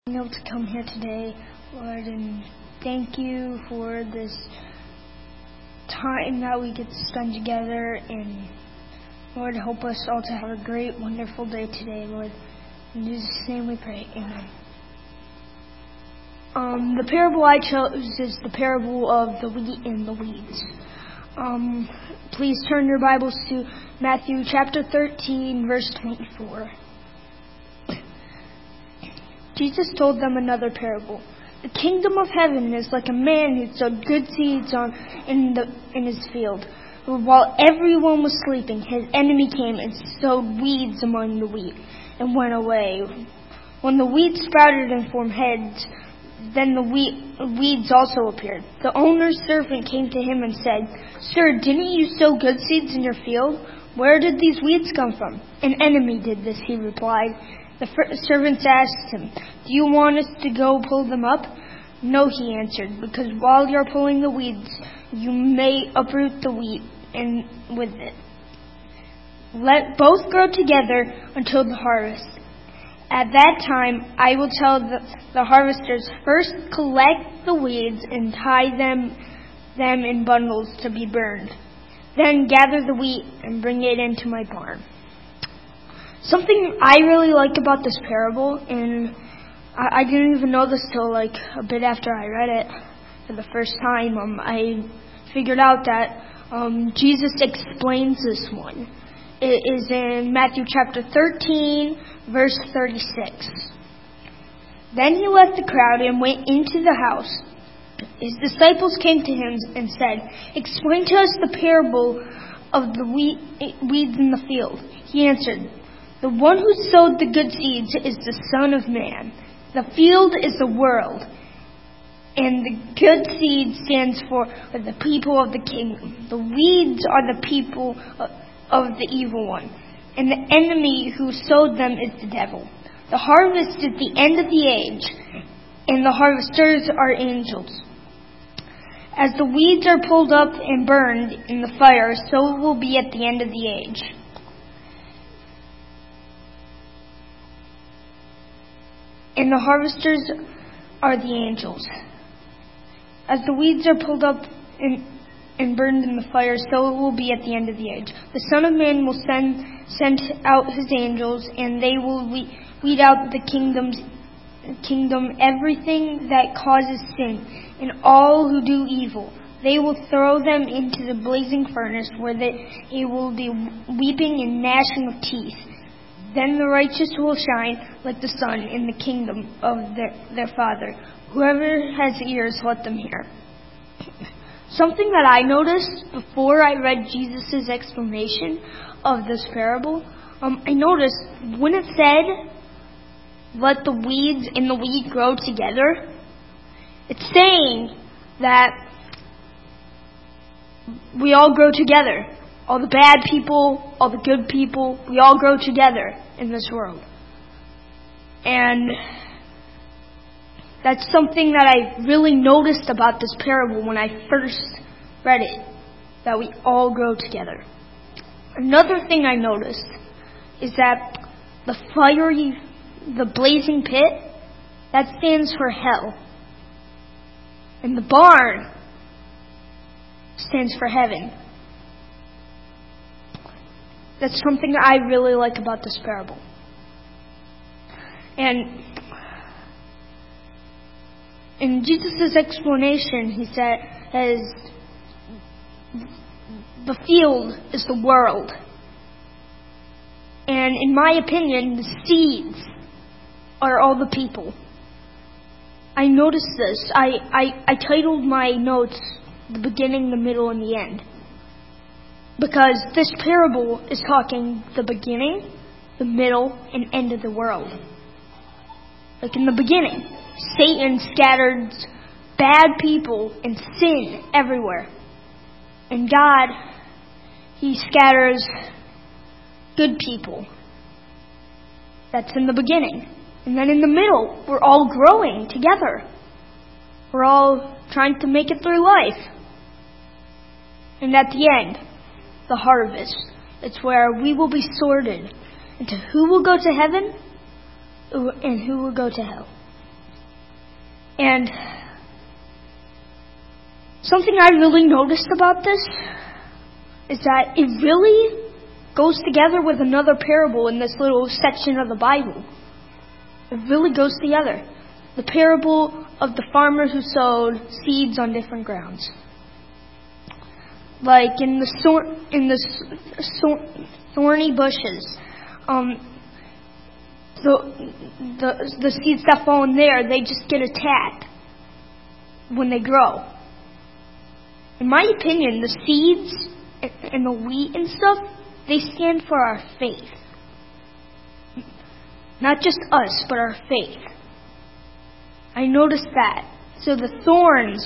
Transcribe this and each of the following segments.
being able to come here today, Lord, and thank you for this time that we get to spend together, and Lord, help us all to have a great, wonderful day today, Lord. In Jesus' name we pray, amen. The parable I chose is the parable of the wheat and the weeds. Please turn your Bibles to Matthew chapter 13, verse 24. Jesus told them another parable. The kingdom of heaven is like a man who sowed good seeds in his field. While everyone was sleeping, his enemy came and sowed weeds among the wheat and went away. When the wheat sprouted and formed heads, then the weeds also appeared. The owner's servant came to him and said, "Sir, didn't you sow good seeds in your field? Where did these weeds come from?" "An enemy did this," he replied. The servants asked him, "Do you want us to go pull them up?" "No," he answered, "because while you're pulling the weeds, you may uproot the wheat and with it. Let both grow together until the harvest. At that time, I will tell the harvesters, first collect the weeds and tie them in bundles to be burned. Then gather the wheat and bring it into my barn." Something I really like about this parable, and I didn't even know this till like a bit after I read it for the first time, I figured out that Jesus explains this one. It is in Matthew chapter 13, verse 36. Then he left the crowd and went into the house. His disciples came to him and said, "Explain to us the parable of the weeds in the field." He answered, "The one who sowed the good seeds is the Son of Man. The field is the world, and the good seed stands for the people of the kingdom. The weeds are the people of the evil one, and the enemy who sowed them is the devil. The harvest is the end of the age, and the harvesters are angels. As the weeds are pulled up and burned in the fire, so it will be at the end of the age. And the harvesters are the angels. As the weeds are pulled up and burned in the fire, so it will be at the end of the age. The Son of Man will send out his angels, and they will weed out the kingdom, everything that causes sin, and all who do evil. They will throw them into the blazing furnace, where they will be weeping and gnashing of teeth. Then the righteous will shine like the sun in the kingdom of their Father. Whoever has ears, let them hear." Something that I noticed before I read Jesus' explanation of this parable, I noticed when it said, "Let the weeds and the wheat grow together," it's saying that we all grow together. All the bad people, all the good people, we all grow together in this world. And that's something that I really noticed about this parable when I first read it, that we all grow together. Another thing I noticed is that the blazing pit, that stands for hell. And the barn stands for heaven. That's something I really like about this parable. And in Jesus' explanation, he said, the field is the world. And in my opinion, the seeds are all the people. I noticed this. I titled my notes, "The Beginning, the Middle, and the End." Because this parable is talking the beginning, the middle, and end of the world. Like in the beginning, Satan scattered bad people and sin everywhere. And God, he scatters good people. That's in the beginning. And then in the middle, we're all growing together. We're all trying to make it through life. And at the end, the harvest. It's where we will be sorted into who will go to heaven and who will go to hell. And something I really noticed about this is that it really goes together with another parable in this little section of the Bible. It really goes together. The parable of the farmer who sowed seeds on different grounds. Like in the thorny bushes, the seeds that fall in there, they just get attacked when they grow. In my opinion, the seeds and the wheat and stuff, they stand for our faith. Not just us, but our faith. I noticed that. So the thorns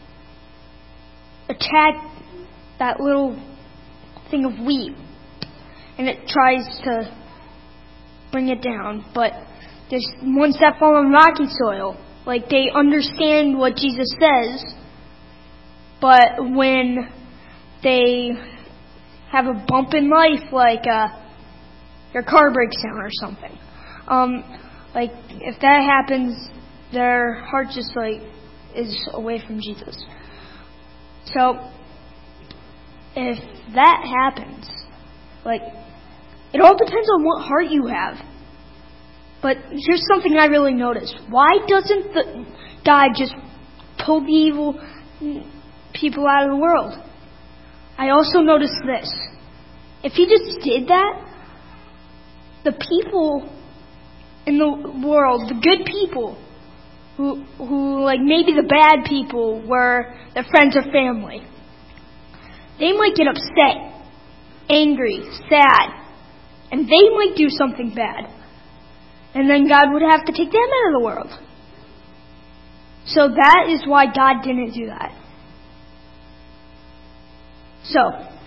attack that little thing of wheat, and it tries to bring it down. But there's ones that fall on rocky soil. Like, they understand what Jesus says, but when they have a bump in life, like your car breaks down or something, like if that happens, their heart just is away from Jesus. So if that happens, it all depends on what heart you have. But here's something I really noticed. Why doesn't God just pull the evil people out of the world? I also noticed this. If he just did that, the people in the world, the good people, who maybe the bad people were their friends or family, they might get upset, angry, sad, and they might do something bad. And then God would have to take them out of the world. So that is why God didn't do that. So,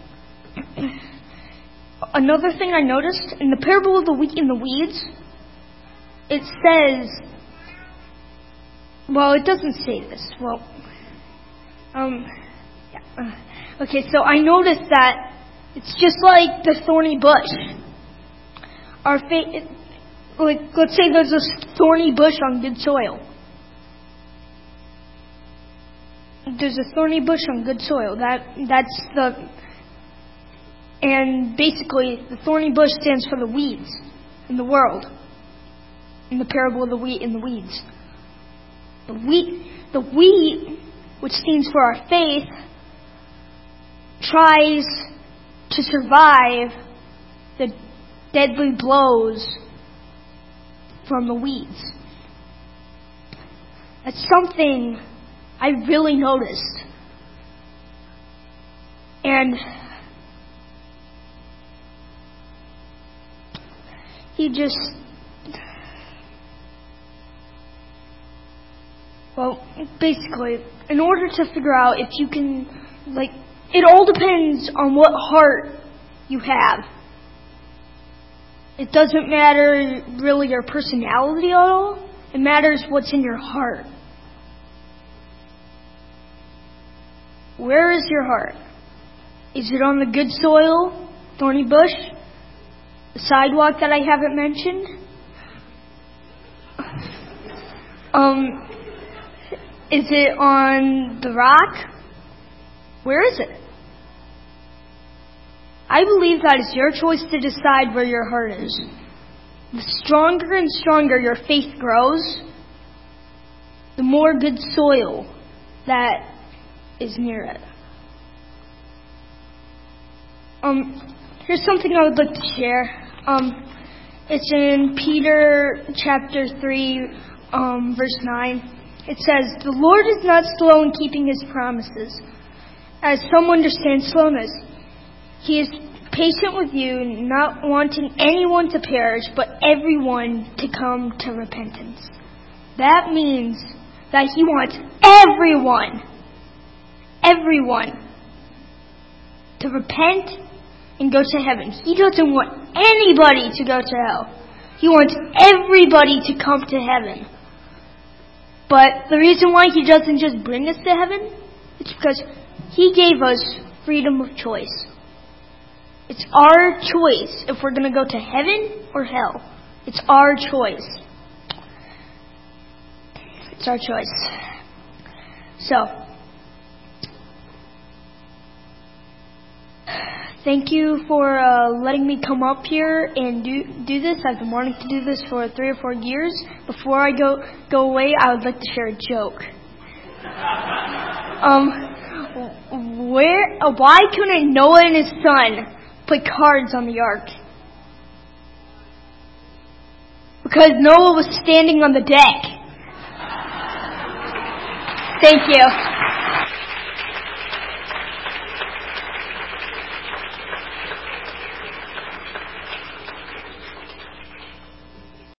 another thing I noticed, in the parable of the wheat and the weeds, it says, well, it doesn't say this. Well, okay, so I noticed that it's just like the thorny bush. Our faith, let's say there's a thorny bush on good soil. There's a thorny bush on good soil. And basically the thorny bush stands for the weeds in the world. In the parable of the wheat and the weeds. The wheat, which stands for our faith, tries to survive the deadly blows from the weeds. That's something I really noticed. And he just, well, basically, in order to figure out if you can, it all depends on what heart you have. It doesn't matter really your personality at all. It matters what's in your heart. Where is your heart? Is it on the good soil, thorny bush, the sidewalk that I haven't mentioned? Is it on the rock? Where is it? I believe that it's your choice to decide where your heart is. The stronger and stronger your faith grows, the more good soil that is near it. Here's something I would like to share. It's in Peter chapter 3, verse 9. It says, "The Lord is not slow in keeping his promises, as some understand slowness. He is patient with you, not wanting anyone to perish, but everyone to come to repentance." That means that he wants everyone to repent and go to heaven. He doesn't want anybody to go to hell. He wants everybody to come to heaven. But the reason why he doesn't just bring us to heaven, it's because he gave us freedom of choice. It's our choice if we're going to go to heaven or hell. It's our choice. It's it's our choice. So, thank you for letting me come up here and do this. I've been wanting to do this for 3 or 4 years. Before I go away, I would like to share a joke. Why couldn't Noah and his son play cards on the ark? Because Noah was standing on the deck. Thank you.